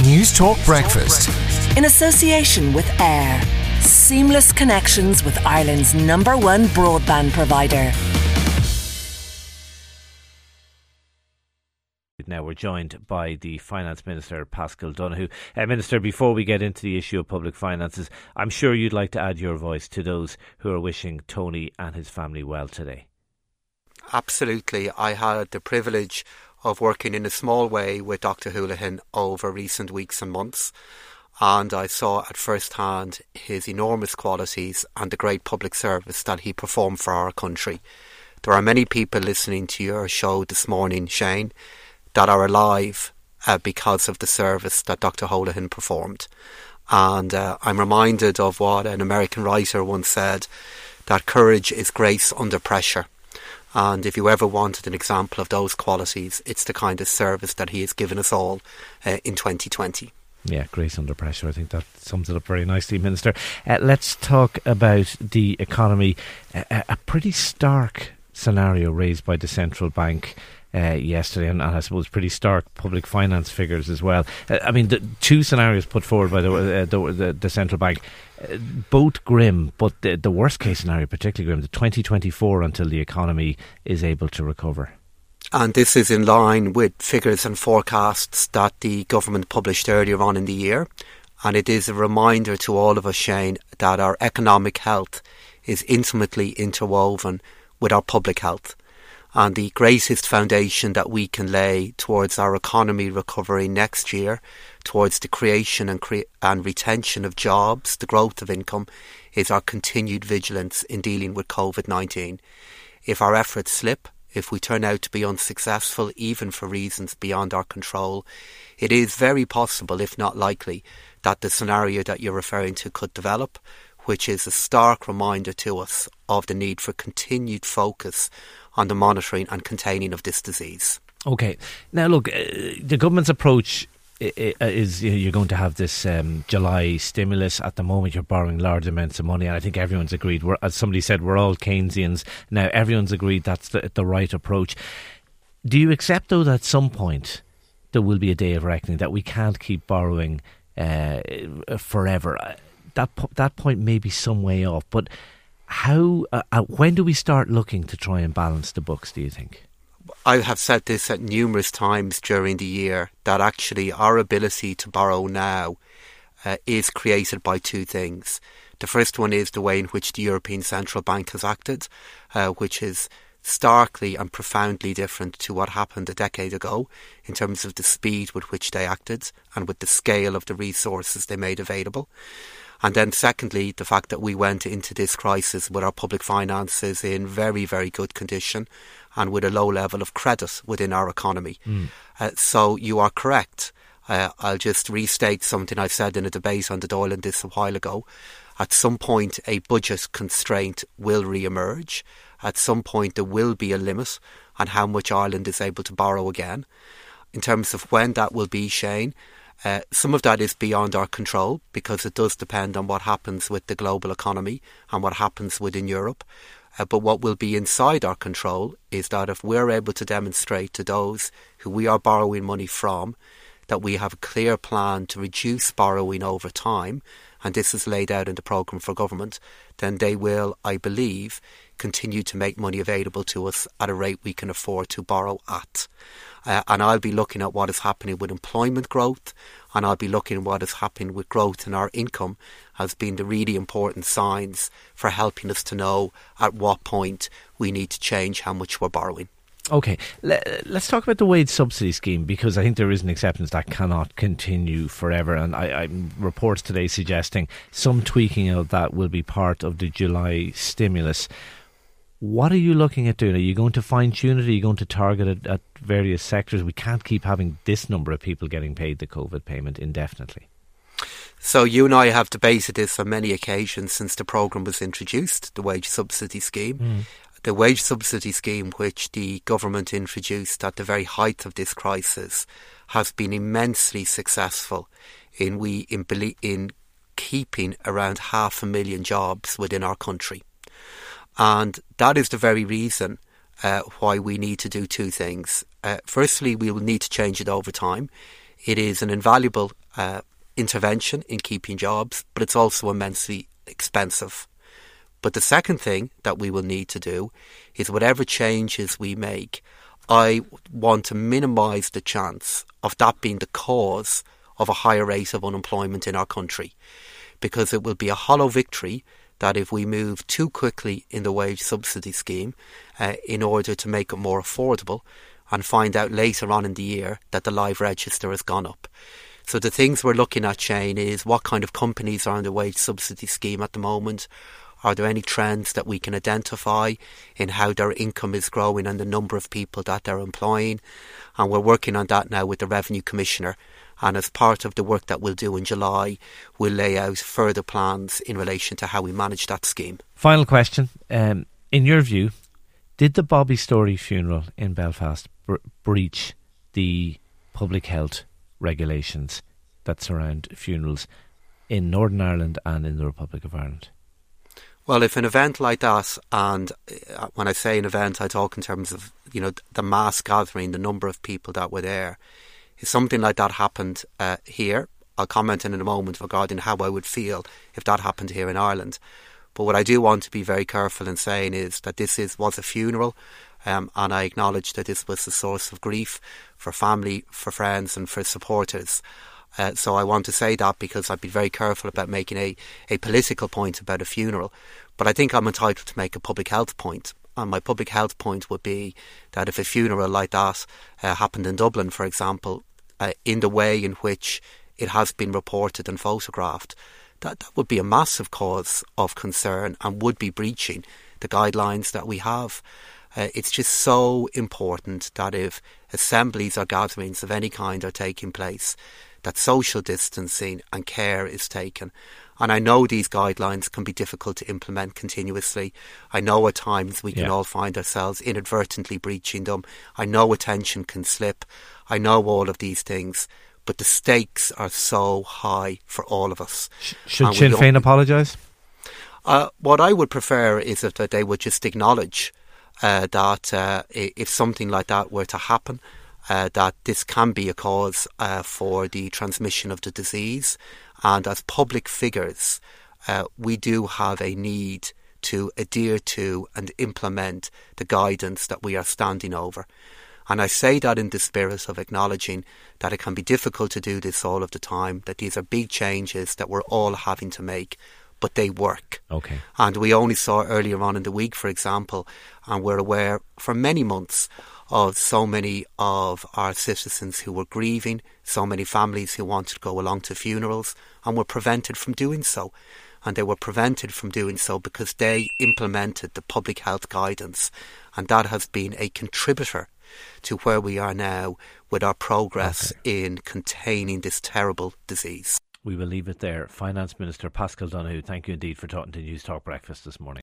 News Talk Breakfast. In association with AIR. Seamless connections with Ireland's #1 broadband provider. Now we're joined by the Finance Minister, Paschal Donohoe. Minister, before we get into the issue of public finances, I'm sure you'd like to add your voice to those who are wishing Tony and his family well today. Absolutely. I had the privilege of working in a small way with Dr. Holohan over recent weeks and months, and I saw at first hand his enormous qualities and the great public service that he performed for our country. There are many people listening to your show this morning, Shane, that are alive because of the service that Dr. Holohan performed. And I'm reminded of what an American writer once said, that courage is grace under pressure. And if you ever wanted an example of those qualities, it's the kind of service that he has given us all in 2020. Yeah, grace under pressure. I think that sums it up very nicely, Minister. Let's talk about the economy. A pretty stark scenario raised by the central bank yesterday, and I suppose pretty stark public finance figures as well. I mean, the two scenarios put forward by the central bank, both grim, but the worst case scenario particularly grim, the 2024 until the economy is able to recover. And this is in line with figures and forecasts that the government published earlier on in the year. And it is a reminder to all of us, Shane, that our economic health is intimately interwoven with our public health. And the greatest foundation that we can lay towards our economy recovery next year, towards the creation and retention of jobs, the growth of income, is our continued vigilance in dealing with COVID-19. If our efforts slip, if we turn out to be unsuccessful, even for reasons beyond our control, it is very possible, if not likely, that the scenario that you're referring to could develop, which is a stark reminder to us of the need for continued focus on the monitoring and containing of this disease. OK. Now, look, the government's approach is you're going to have this July stimulus. At the moment, you're borrowing large amounts of money, and I think everyone's agreed. As somebody said, we're all Keynesians. Now, everyone's agreed that's the right approach. Do you accept, though, that at some point there will be a day of reckoning, that we can't keep borrowing forever? That point may be some way off, but how? When do we start looking to try and balance the books, do you think? I have said this at numerous times during the year, that actually our ability to borrow now is created by two things. The first one is the way in which the European Central Bank has acted, which is starkly and profoundly different to what happened a decade ago in terms of the speed with which they acted and with the scale of the resources they made available. And then secondly, the fact that we went into this crisis with our public finances in very, very good condition and with a low level of credit within our economy. So you are correct. I'll just restate something I said in a debate on the Dáil and this a while ago. At some point, a budget constraint will re-emerge. At some point, there will be a limit on how much Ireland is able to borrow again. In terms of when that will be, Shane, some of that is beyond our control because it does depend on what happens with the global economy and what happens within Europe. But what will be inside our control is that if we're able to demonstrate to those who we are borrowing money from that we have a clear plan to reduce borrowing over time, and this is laid out in the programme for government, then they will, I believe, continue to make money available to us at a rate we can afford to borrow at. And I'll be looking at what is happening with employment growth, and I'll be looking at what is happening with growth in our income as being the really important signs for helping us to know at what point we need to change how much we're borrowing. OK, let's talk about the wage subsidy scheme, because I think there is an acceptance that cannot continue forever, and I reports today suggesting some tweaking of that will be part of the July stimulus. What are you looking at doing? Are you going to fine-tune it? Are you going to target it at various sectors? We can't keep having this number of people getting paid the COVID payment indefinitely. So you and I have debated this on many occasions since the programme was introduced, the wage subsidy scheme. The wage subsidy scheme, which the government introduced at the very height of this crisis, has been immensely successful in keeping around 500,000 jobs within our country. And that is the very reason why we need to do two things. Firstly, we will need to change it over time. It is an invaluable intervention in keeping jobs, but it's also immensely expensive. But the second thing that we will need to do is whatever changes we make, I want to minimise the chance of that being the cause of a higher rate of unemployment in our country, because it will be a hollow victory that if we move too quickly in the wage subsidy scheme in order to make it more affordable, and find out later on in the year that the live register has gone up. So the things we're looking at, Shane, is what kind of companies are in the wage subsidy scheme at the moment. Are there any trends that we can identify in how their income is growing and the number of people that they're employing? And we're working on that now with the Revenue Commissioner. And as part of the work that we'll do in July, we'll lay out further plans in relation to how we manage that scheme. Final question. In your view, did the Bobby Storey funeral in Belfast breach the public health regulations that surround funerals in Northern Ireland and in the Republic of Ireland? Well, if an event like that, and when I say an event, I talk in terms of, the mass gathering, the number of people that were there, if something like that happened here, I'll comment in a moment regarding how I would feel if that happened here in Ireland. But what I do want to be very careful in saying is that this was a funeral, and I acknowledge that this was a source of grief for family, for friends and for supporters. So I want to say that because I'd be very careful about making a political point about a funeral. But I think I'm entitled to make a public health point. And my public health point would be that if a funeral like that happened in Dublin, for example, in the way in which it has been reported and photographed, that would be a massive cause of concern and would be breaching the guidelines that we have. It's just so important that if assemblies or gatherings of any kind are taking place, that social distancing and care is taken. And I know these guidelines can be difficult to implement continuously. I know at times we can all find ourselves inadvertently breaching them. I know attention can slip. I know all of these things. But the stakes are so high for all of us. Should Sinn Féin apologise? What I would prefer is that they would just acknowledge that if something like that were to happen, that this can be a cause for the transmission of the disease. And as public figures, we do have a need to adhere to and implement the guidance that we are standing over. And I say that in the spirit of acknowledging that it can be difficult to do this all of the time, that these are big changes that we're all having to make, but they work. Okay. And we only saw earlier on in the week, for example, and we're aware for many months of so many of our citizens who were grieving, so many families who wanted to go along to funerals and were prevented from doing so. And they were prevented from doing so because they implemented the public health guidance. And that has been a contributor to where we are now with our progress in containing this terrible disease. We will leave it there. Finance Minister Paschal Donohoe, thank you indeed for talking to News Talk Breakfast this morning.